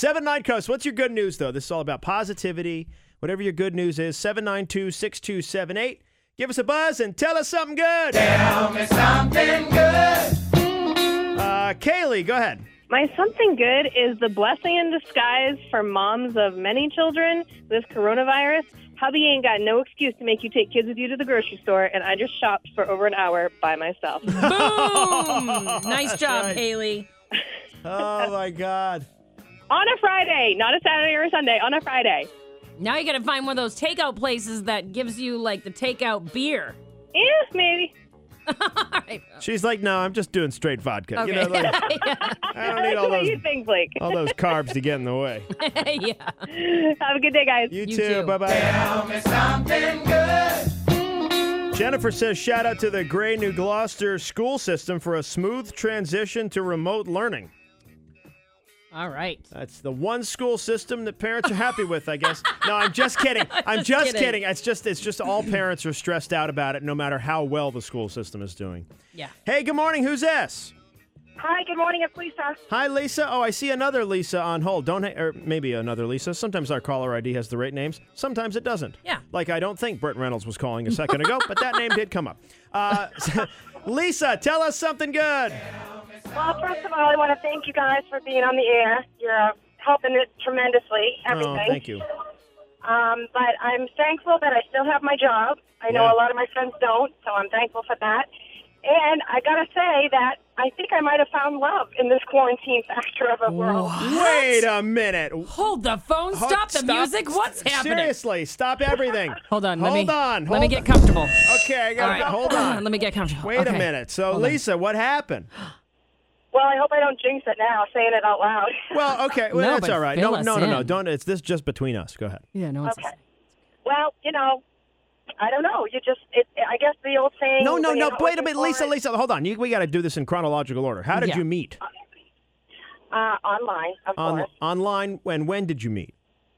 7-9 Coast, what's your good news, though? This is all about positivity. Whatever your good news is, 792-6278. Give us a buzz and tell us something good. Tell me something good. Kaylee, go ahead. My something good is the blessing in disguise for moms of many children with coronavirus. Hubby ain't got no excuse to make you take kids with you to the grocery store, and I just shopped for over an hour by myself. Boom! Nice job, right. Haley. Oh, my God. On a Friday, not a Saturday or a Sunday, on a Friday. Now you got to find one of those takeout places that gives you, like, the takeout beer. Yeah, maybe. All right. She's like, no, I'm just doing straight vodka. Okay. You know, like, Yeah. I don't need all What those, do you think, Blake? all those carbs to get in the way. Yeah. Have a good day, guys. You You too. too. Bye-bye. Tell me something good. Jennifer says, shout out to the Gray New Gloucester school system for a smooth transition to remote learning. All right. That's the one school system that parents are happy with, I guess. No, I'm just kidding. I'm just kidding. It's just all parents are stressed out about it no matter how well the school system is doing. Yeah. Hey, good morning. Who's this? Hi, good morning. It's Lisa. Hi, Lisa. Oh, I see another Lisa on hold. Or maybe another Lisa. Sometimes our caller ID has the right names. Sometimes it doesn't. Yeah. Like I don't think Burt Reynolds was calling a second ago, but that name did come up. Lisa, tell us something good. Well, first of all, I want to thank you guys for being on the air. You're helping it tremendously, everything. Oh, thank you. But I'm thankful that I still have my job. I know Yeah. a lot of my friends don't, so I'm thankful for that. And I got to say that I think I might have found love in this quarantine factor of a world. Wait a minute. Hold the phone. Stop the music. What's happening? Seriously, stop everything. Hold on. Hold Let me me get comfortable. Okay, I got All right. hold on. Let me get comfortable. Wait Okay. a minute. So, Hold on. Lisa, what happened? Well, I hope I don't jinx it now, saying it out loud. Well, okay, well, No, that's but all right. fill No, us no, no, no. in. Don't. It's this just between us. Go ahead. Yeah, no, it's Okay. Well, I don't know. I guess the old saying. No, when you're not wait a looking minute, for Lisa, it, Lisa, hold on. We got to do this in chronological order. How did Yeah. you meet? Online, of course. Online. And when did you meet?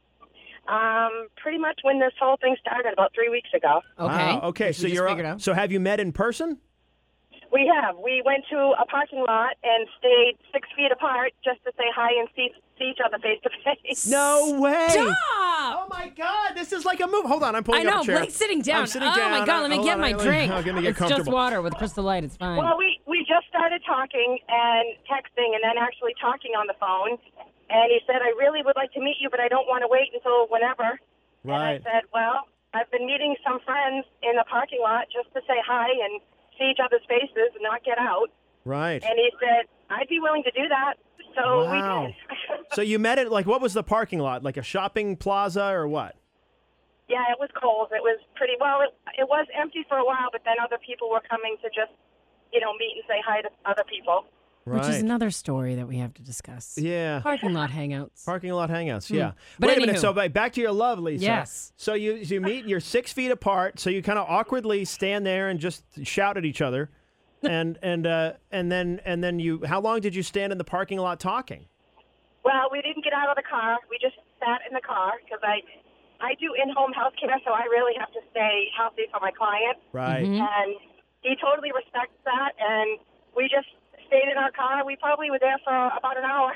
Pretty much when this whole thing started about 3 weeks ago. Okay. Wow, okay, We so just figured out. So have you met in person? We have. We went to a parking lot and stayed 6 feet apart just to say hi and see each other face to face. No way. Stop! Oh my God, this is like a movie. Hold on, I'm pulling I know. up a chair. Blake's sitting down. I'm sitting oh down. my God! Let me Hold get on, my drink. I'm gonna get It's just comfortable. water with Crystal Light. It's fine. Well, we just started talking and texting and then actually talking on the phone. And he said, I really would like to meet you, but I don't want to wait until whenever. Right. And I said, well, I've been meeting some friends in the parking lot just to say hi and see each other's faces and not get out. Right. And he said, I'd be willing to do that. So Wow. we did. So you met at what was the parking lot? Like a shopping plaza or what? Yeah, it was cold. It was pretty well. It was empty for a while, but then other people were coming to just, meet and say hi to other people. Right. Which is another story that we have to discuss. Yeah. Parking lot hangouts. Parking lot hangouts, yeah. But Wait a minute. anywho. So back to your love, Lisa. Yes. So you meet, you're 6 feet apart. So you kind of awkwardly stand there and just shout at each other, and then you. How long did you stand in the parking lot talking? Well, we didn't get out of the car. We just sat in the car because I do in-home health care, so I really have to stay healthy for my client. Right. Mm-hmm. And he totally respects that, and we just stayed in our car. We probably were there for about an hour.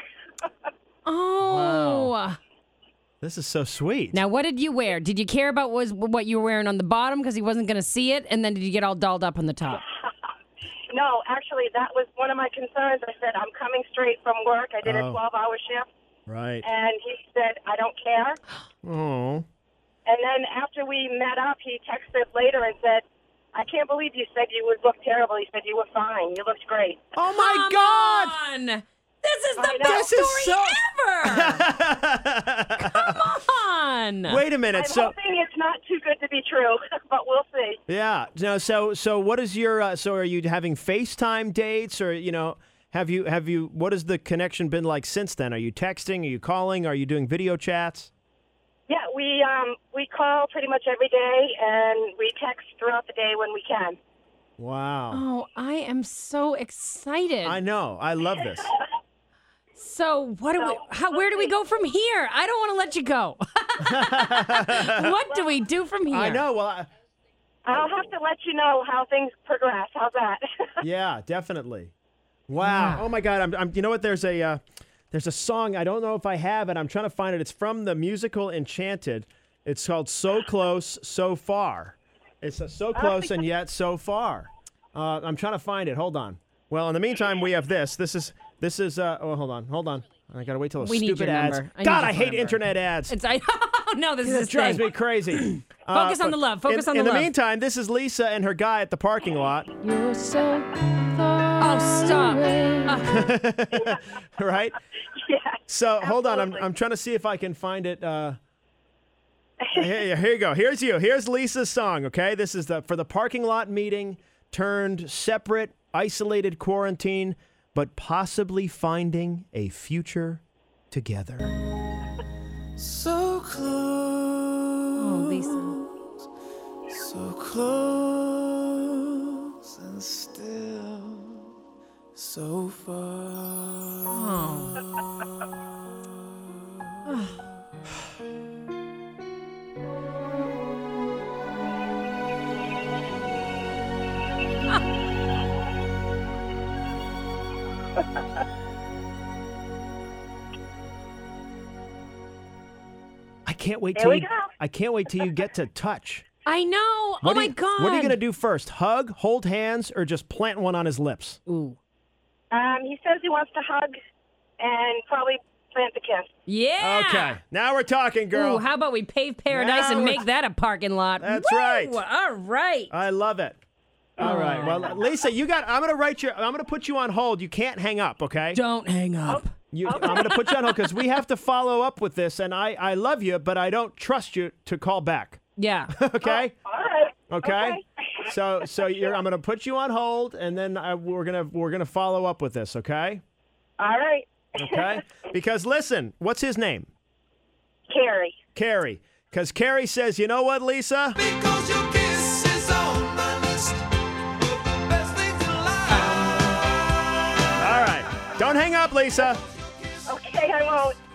Oh. Wow. This is so sweet. Now, what did you wear? Did you care about what you were wearing on the bottom because he wasn't going to see it? And then did you get all dolled up on the top? No, actually, that was one of my concerns. I said, I'm coming straight from work. I did a Oh. 12-hour shift. Right. And he said, I don't care. Oh. And then after we met up, he texted later and said, I can't believe you said you would look terrible. He said, you were fine. You looked great. Oh my God. Come on! This is the I know. best This is story ever! Come on! Wait a minute. I'm So hoping it's not too good to be true, but we'll see. yeah. No. So what is your? So are you having FaceTime dates, or have you? What has the connection been like since then? Are you texting? Are you calling? Are you doing video chats? Yeah, we call pretty much every day, and we text throughout the day when we can. Wow. Oh, I am so excited. I know. I love this. So where do we go from here? I don't want to let you go. What do we do from here? I know. Well, I'll have to let you know how things progress. How's that? yeah, definitely. Wow. Yeah. Oh my God. I'm. You know what? There's There's a song. I don't know if I have it. I'm trying to find it. It's from the musical Enchanted. It's called "So Close, So Far." It's so close and yet so far. I'm trying to find it. Hold on. Well, in the meantime, we have this. This is. Hold on. I gotta wait till the We need stupid your ads. number. I need God, your I hate number. internet ads. Oh, no, this is It his drives thing. me crazy. Focus on but the love. Focus on the in love. the meantime, this is Lisa and her guy at the parking lot. You're so far Oh, stop. away. Right? Yeah. So hold on, Absolutely. I'm trying to see if I can find it. Here you go. Here's you. Here's Lisa's song. Okay, this is for the parking lot meeting turned separate, isolated quarantine, but possibly finding a future together. So close, Oh, Lisa. so close, and still so far. I can't wait There till we you, go. I can't wait till you get to touch. I know. What Oh, are my you- God. What are you gonna do first? Hug, hold hands, or just plant one on his lips? Ooh. He says he wants to hug and probably plant the kiss. Yeah. Okay, now we're talking, girl. Ooh, how about we pave paradise Now and we're- make that a parking lot? That's Woo! right. All right. I love it. All right. Well, Lisa, I'm gonna put you on hold. You can't hang up, okay? Don't hang up. I'm gonna put you on hold because we have to follow up with this, and I love you, but I don't trust you to call back. Yeah. Okay? All right. Okay. So I'm gonna put you on hold, and then we're gonna follow up with this. Okay? All right. Okay? Because listen, what's his name? Carrie. Carrie. Because Carrie says, you know what, Lisa? Because your kiss is on my list of the best things in life. All right. Don't hang up, Lisa. Okay, I won't.